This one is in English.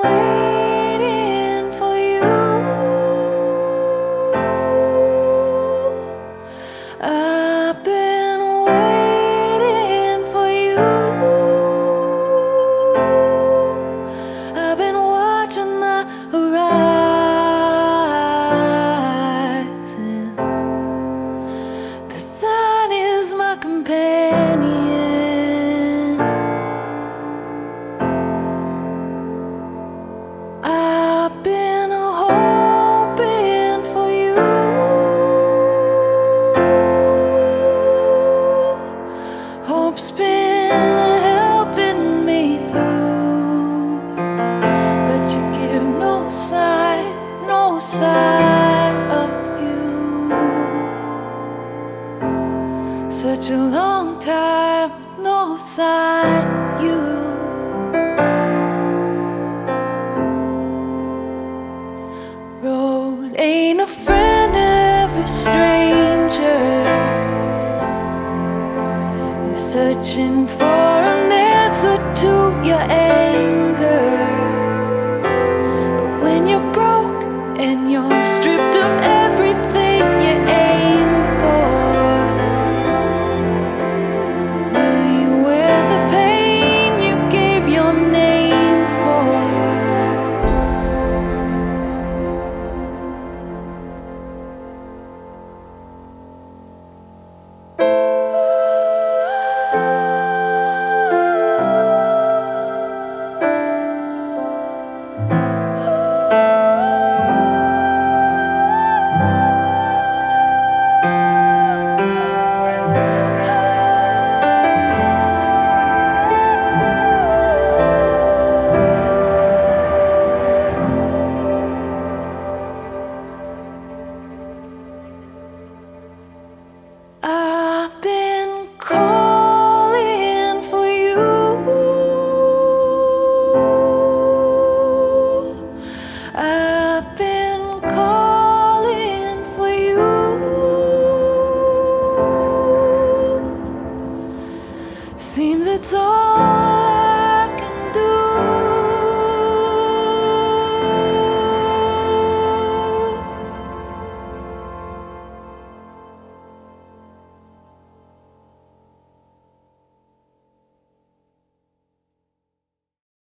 waiting for you. I've been waiting for you. I've been watching the horizon. The sun is my companion. I've been hoping for you. Hope's been helping me through, but you give no sign of you. Such a long time with no sign of you. Road ain't a friend, every stranger. You're searching for an answer to your